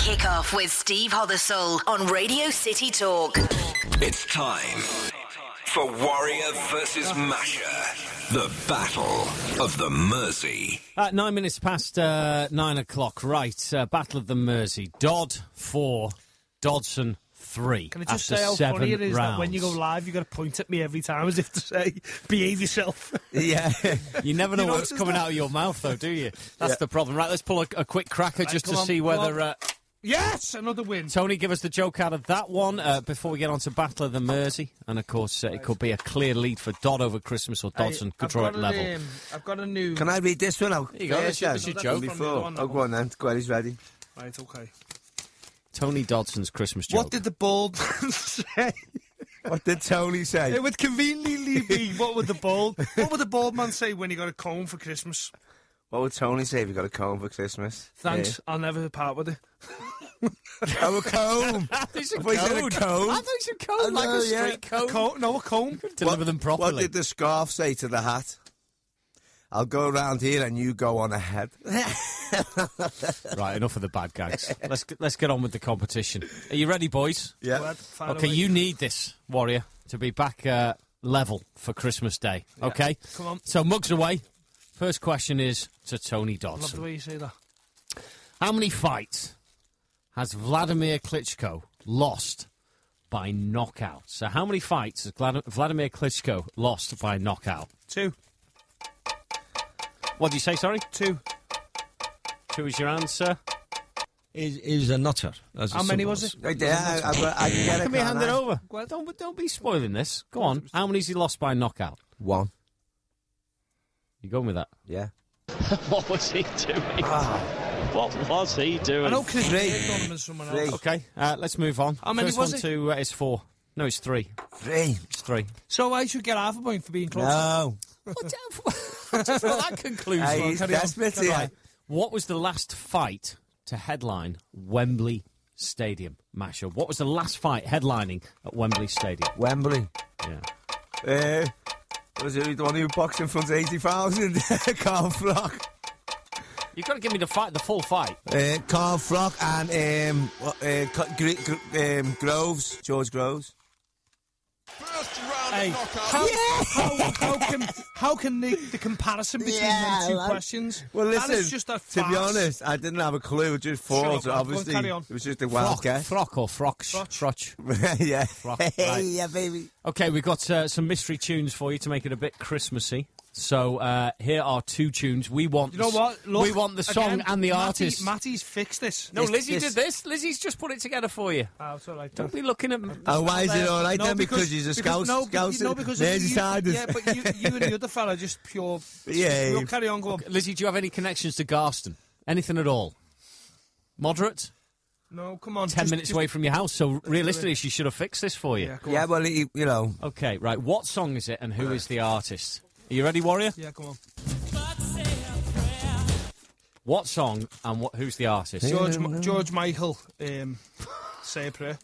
Kickoff with Steve Hothersall on Radio City Talk. It's time for Warrior versus Masher, the Battle of the Mersey. 9 minutes past 9 o'clock. Right, Battle of the Mersey. Dodd 4, Dodson 3. Can I just after say how 7 funny it is that when you go rounds. live, you've got to point at me every time as if to say, behave yourself. Yeah, you never know what's notice coming that? out of your mouth, though, do you? That's the problem. Right, let's pull a quick cracker just to come on, see come whether... Yes, another win. Tony, give us the joke out of that one before we get on to Battle of the Mersey. And, of course, it could be a clear lead for Dodd over Christmas, or Dodson could draw it level. I've got a new... Can I read this one out? There you go, that's your joke. Before. Oh, go on then. Gwenny's ready. Right, okay. Tony Dodson's Christmas joke. What did the bald man say? What did Tony say? It would conveniently be, what would the bald man say when he got a comb for Christmas? What would Tony say if he got a comb for Christmas? Thanks, I'll never part with it. Oh, a comb. There's a I thought you said a comb. I thought you said cone, like a street cone. A comb? Deliver them properly. What did the scarf say to the hat? I'll go around here and you go on ahead. Right, enough of the bad gags. Let's get on with the competition. Are you ready, boys? Yeah. Go ahead, fire Okay, away. you need this, Warrior, to be back level for Christmas Day. Yeah. Okay? Come on. So, mugs away. First question is to Tony I love the Dodson. way you say that. How many fights has Vladimir Klitschko lost by knockout? So, how many fights has Vladimir Klitschko lost by knockout? 2. What do you say, sorry? 2. 2 is your answer. Is a nutter. How many was it? Right there, I can get it. Can we hand it can't I? over? Well, don't be spoiling this. Go on. How many has he lost by knockout? 1. You going with that? Yeah. What was he doing? What was he doing? I know Chris Three. Gage done him and someone else. Three. Okay, let's move on. How many First was one it? to is 4. No, it's 3. 3. It's 3. So I should get half a point for being close. No. What that conclusion? Hey, he's carry on. desperate Carry here. on. What was the last fight to headline Wembley Stadium, Masher? What was the last fight headlining at Wembley Stadium? Wembley. Yeah. Was it the one who boxed in front of 80,000? Carl Frock. You've got to give me the full fight. Carl Frock and Groves. George Groves. Hey, how can the comparison between them two questions? Well, that is listen, just a to be farce. honest, I didn't have a clue, just thought, Shut up, obviously. go on, carry on. It was just a wild guess. Frock or Frocks? Frotch. Yeah. Frock, right. Yeah, baby. Okay, we've got some mystery tunes for you to make it a bit Christmassy. So here are 2 tunes. We want You know what? Look, we want the song again, and the artist. Matty's fixed this. No, Lizzie this- did this. Lizzie's just put it together for you. Oh, it's all right. Don't be looking at me. Oh, why is it all right No, then? Because he's a scout. No, because Merseyside. yeah, but you and the other fella just pure. Yeah. We'll carry on. Go on. Lizzie, do you have any connections to Garston? Anything at all? Moderate? No, come on. 10 minutes away from your house, so realistically she should have fixed this for you. Yeah, go Yeah, on. well, you know. Okay, right. What song is it and who is the artist? Are you ready, Warrior? Yeah, come on. What song and who's the artist? George Michael. Say a prayer.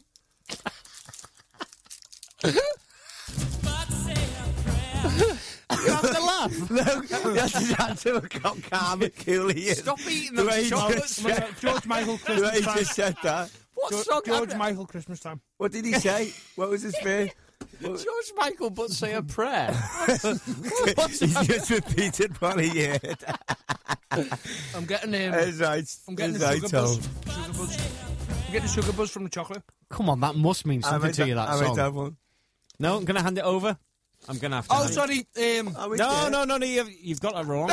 You having a laugh? No, that's exactly what calm and cool he is. Stop eating The those way he chocolates. just- George Michael The way Christmas he time. just said that. What song? George Michael Christmas time. What did he say? What was his fear? George Michael, but say a prayer. He just repeated what he heard. I'm getting That's right. I'm getting That's the right, sugar Tom. buzz. Sugar buzz. I'm getting the sugar buzz from the chocolate. Come on, that must mean something to you, that I song. might have one. No, I'm going to hand it over. I'm going to have to. Oh, hand it- sorry. No, you've got that wrong.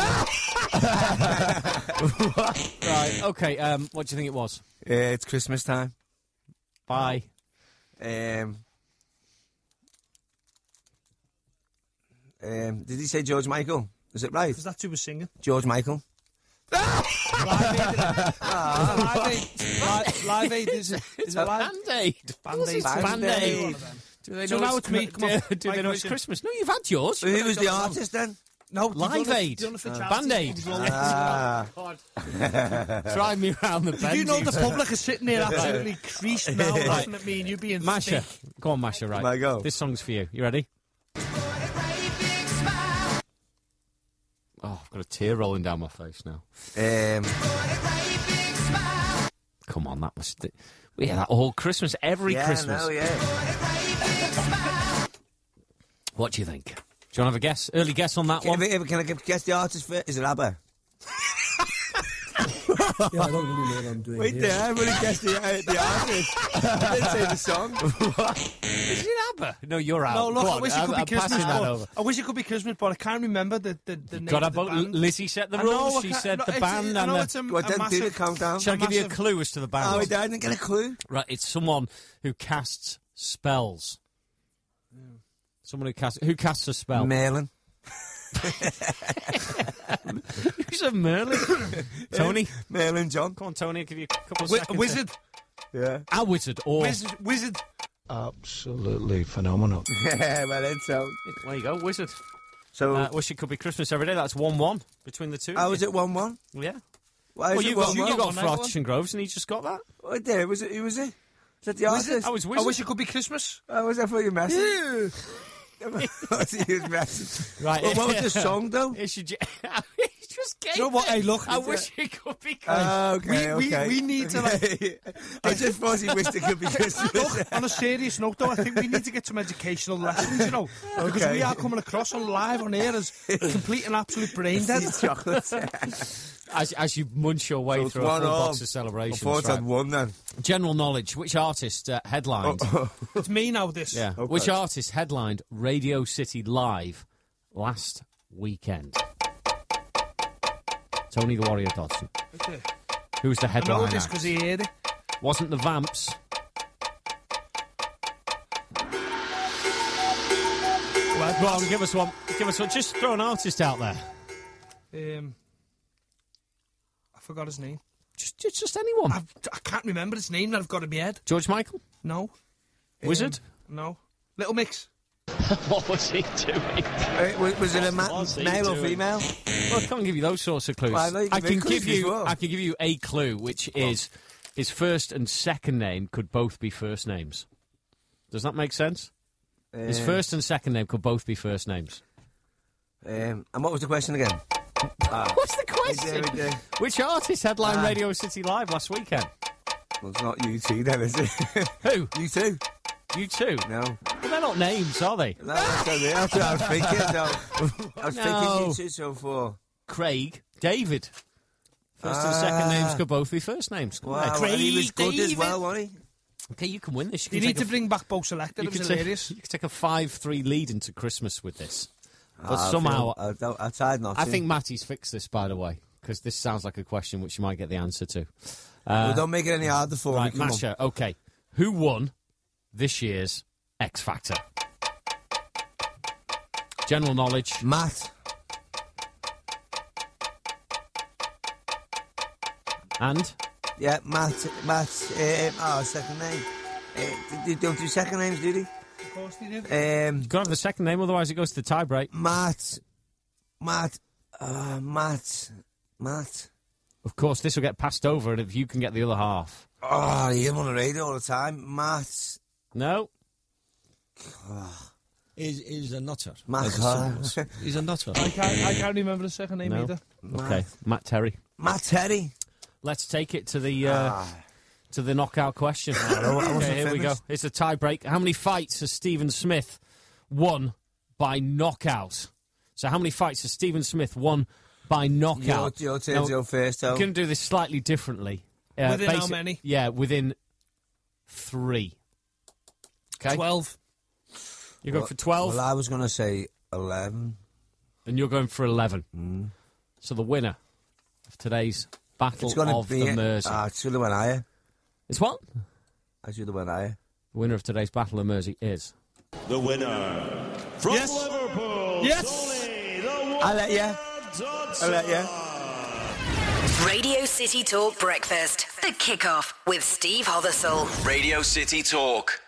Right, okay, what do you think it was? It's Christmas time. Bye. Did he say George Michael? Is it right? Because that's who was singing. George Michael. Live Aid is it live? Band-Aid. Band-Aid. Band-Aid. Do they So know now it's me. Come on. Do My they know it's question. Christmas? No, you've had yours. Who was the artist then? No, Live Aid. Band-Aid. Ah. Drive me around the bend. You know the public is sitting there absolutely creased now laughing at me and you being Masha. thick. Go on, Masha, right. I go? This song's for you. You ready? Oh, I've got a tear rolling down my face now. Come come on, we hear that all Christmas, every Christmas. No, yeah. What do you think? Do you want to have a guess? Early guess on that one? Can I guess the artist first? Is it ABBA? Yeah, I don't really know what I'm doing. Wait there, I really guessed the artist. I didn't say the song. Is it ABBA? No, you're out. No, look, Go I on, wish it could be I'm Christmas. passing that over. I wish it could be Christmas, but I can't remember the name Got of the about band. Lizzie set the I know, rules. I She can't- said no, the it's- band I and know the. it's a Well, then do the massive... countdown. Shall I give you a massive- clue as to the band? Oh, I didn't get a clue. Right, it's someone who casts spells. Someone who casts a spell. Merlin. Who's a Merlin? Tony? Merlin John. Come on, Tony, I'll give you a couple of A seconds. wizard. Yeah. A wizard, or... Wizard. Absolutely phenomenal. Yeah, well, then, so... There you go, wizard. So, Wish it could be Christmas every day. That's 1-1 between the two. how was it 1-1? Yeah. Why Well, is you it got 1-1? you got one, Froch and Groves, and he just got that. What there? Was it? Who was it? Is that the artist? I was I wizard. wish it could be Christmas. Oh, was that for your message? What's his message? Right. Well, what was the song, though? It should just gave You know what? it. Hey, look. I wish it could be Christmas. Okay, okay. we need to, like... I just thought he wished it could be Christmas. Look, on a serious note, though, I think we need to get some educational lessons, you know, because Okay. we are coming across on live on air as complete and absolute brain dead. These chocolates. As you munch your way So it's through a full 1-1. box of celebrations. I thought right. I'd won then. General knowledge. Which artist headlined? It's me now, this. Yeah. Okay. Which artist headlined Radio City Live last weekend? Tony the Warrior Dodson. Okay. Who was the I know headline this act? because he heard it. Wasn't the Vamps. Well, Go on, give us one. Give us one. Just throw an artist out there. I forgot his name. Just anyone. I can't remember his name that I've got in my head. George Michael? No. Wizard? No. Little Mix. What was he doing? Was it a was he male or doing? female? Well, I can't give you those sorts of clues. Well, I know you I can can give clues give you. before. I can give you a clue, which is his first and second name could both be first names. Does that make sense? His first and second name could both be first names. And what was the question again? What's the question? We do. Which artist headlined Radio City Live last weekend? Well, it's not U2 then, is it? Who? U2? You two? No. Well, they're not names, are they? No, that's what I was thinking. So, I was No. thinking U2 so far. Craig, David. First and second names could both be first names. couldn't Wow, they? and he was good as David. well, wasn't he? Okay, you can win this. You can need take to a- bring back Bo Selector. You It was could, take, hilarious. you could take a 5-3 lead into Christmas with this. But I somehow, I tried not to. I think Matty's fixed this, by the way, because this sounds like a question which you might get the answer to. Well, don't make it any harder for Right, me. Come on. Masha, okay. Who won this year's X Factor? General knowledge. Matt. And? Yeah, Matt. Second name. They don't do second names, do they? Of course they did. You've got to have the second name, otherwise it goes to the tie break. Matt. Of course, this will get passed over, and if you can get the other half. Oh, I hear him on the radio all the time. Matt. No? Is a nutter. Matt. as the song was. He's a nutter. I can't remember the second name No. either. Okay, Matt Terry. Matt Terry. Let's take it to the knockout question. Okay, here we go. finished. It's a tie break. How many fights has Stephen Smith won by knockout? So how many fights has Stephen Smith won by knockout? Your turn to go first, though. We're going to do this slightly differently. Within how many? Yeah, within 3. Okay? 12. You're going for 12, Well, I was going to say 11. and you're going for 11. So the winner of today's Battle It's going of to be... the Mersey. I should have went higher. It's what? I should have went higher. The winner of today's Battle of Mersey is... The winner from Yes. Liverpool. Yes. Tony the I'll let you. I'll let you. Radio City Talk Breakfast. The Kickoff with Steve Hothersall. Radio City Talk.